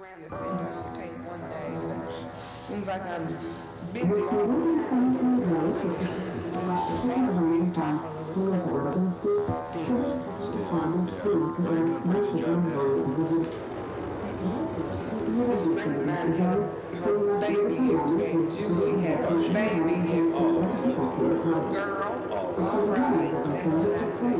around the fender I'll take one day, but seems like I'm busy all the time. It's hard for me to talk on the recorder still. Still, yeah. Well, you're doing a pretty good job now. This friend of mine had her baby yesterday. Julie had her baby Oh, yesterday. was it boy or girl? Girl, Oh, all okay. right, that's what I say.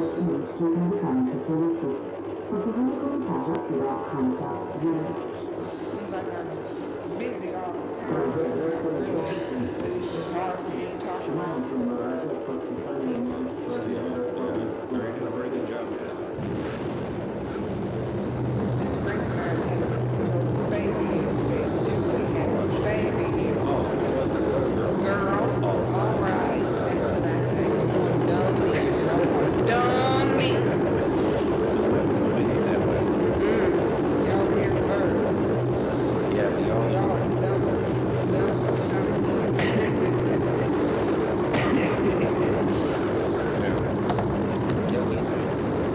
Seems like I'm busy all the time, but really, it's hard for me to talk on the recorder still. Still, yeah. Well, you're doing a pretty good job now. This friend of mine had her baby yesterday. Julie had her baby Oh, yesterday. was it boy or girl? Girl, All all right. right, that's what I say. No more dumb men, no more dumb men. So women who behave that way. Mm-mm. Y'all here first. Yeah, but Y'all y'all, are dumb men. yeah. Yeah, we do.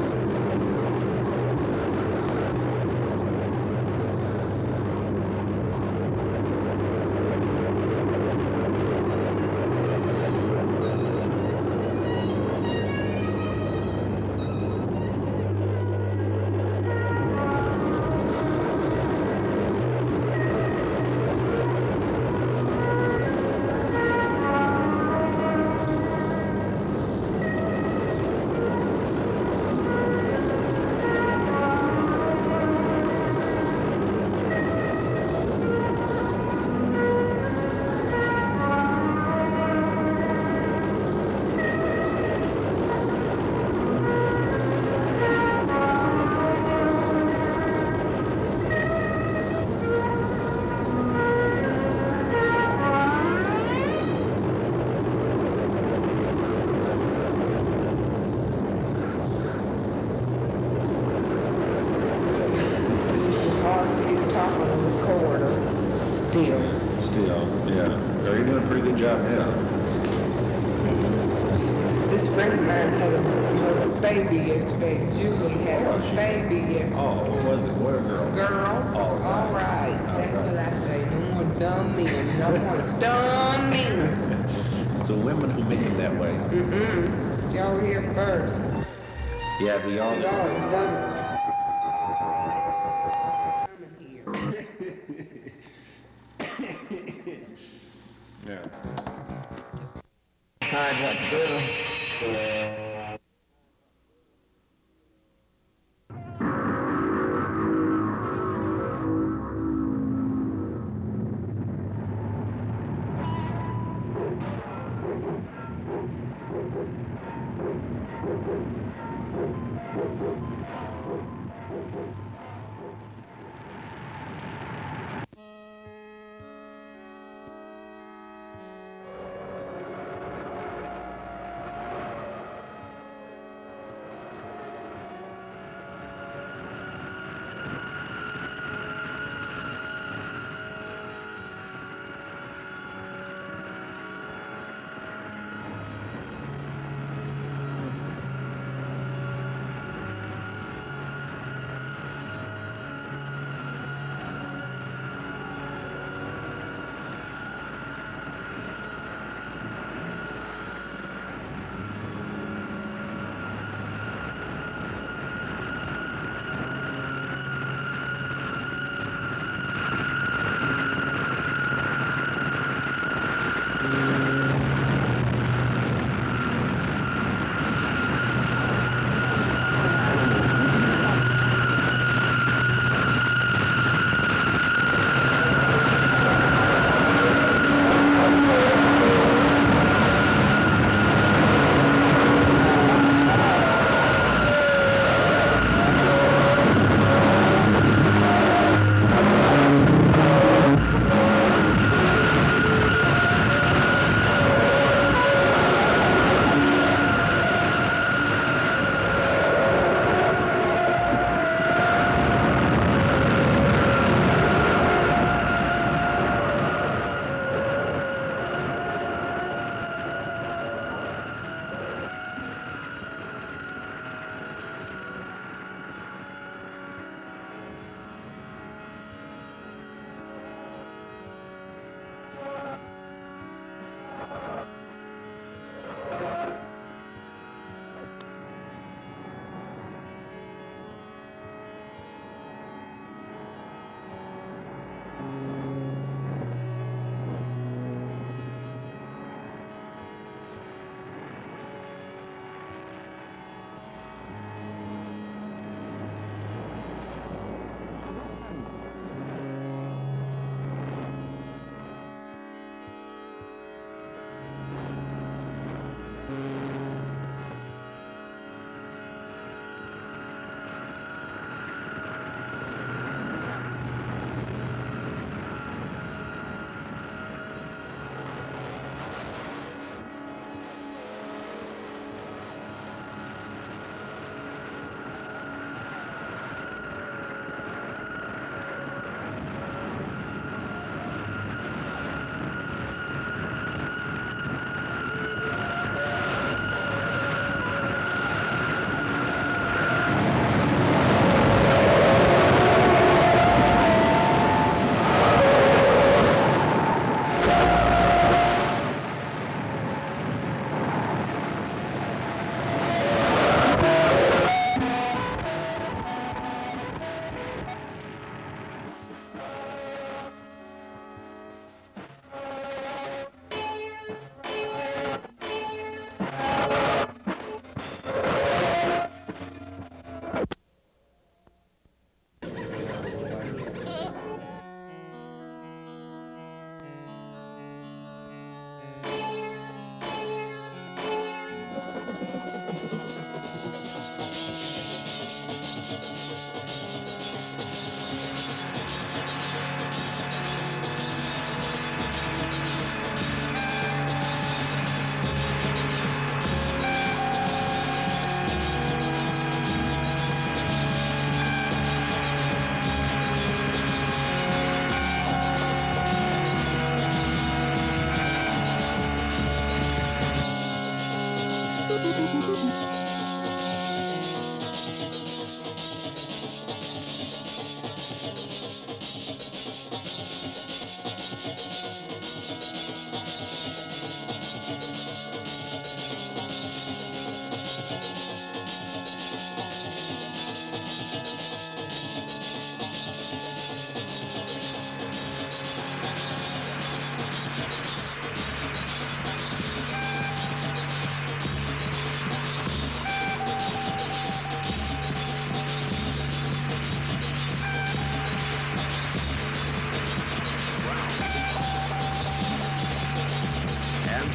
Really, it's hard for me to talk on a recorder still. Still, yeah. Well, you're doing a pretty good job now. This friend of mine had her baby yesterday. Julie had Oh, her baby Oh, yesterday. what was it, boy or girl? Girl, All all right. right, All that's what right. I say. No more dumb men, no more dumb men. So women who behave that way. Mm-mm. Y'all here first. Yeah, but y'all, Y'all are dumb in here. yeah. Hard what to do.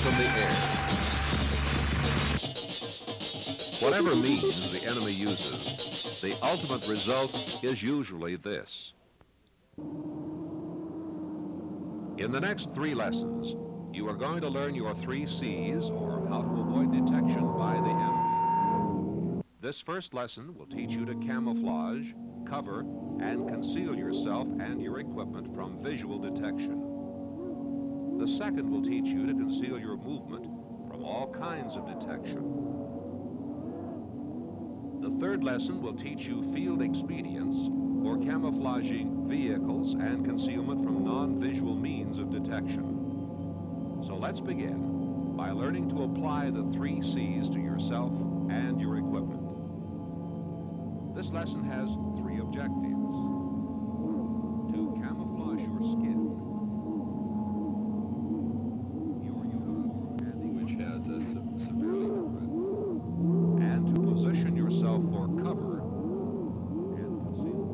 from the air. Whatever means the enemy uses, the ultimate result is usually this. In the next 3 lessons, you are going to learn your 3 C's, or how to avoid detection by the enemy. This first lesson will teach you to camouflage, cover, and conceal yourself and your equipment from visual detection. The second will teach you to conceal your movement from all kinds of detection. The third lesson will teach you field expedients for camouflaging vehicles and concealment from non-visual means of detection. So let's begin by learning to apply the 3 C's to yourself and your equipment. This lesson has 3 objectives. To camouflage your skin, your uniform, which has a severely different, and to position yourself for cover and concealment.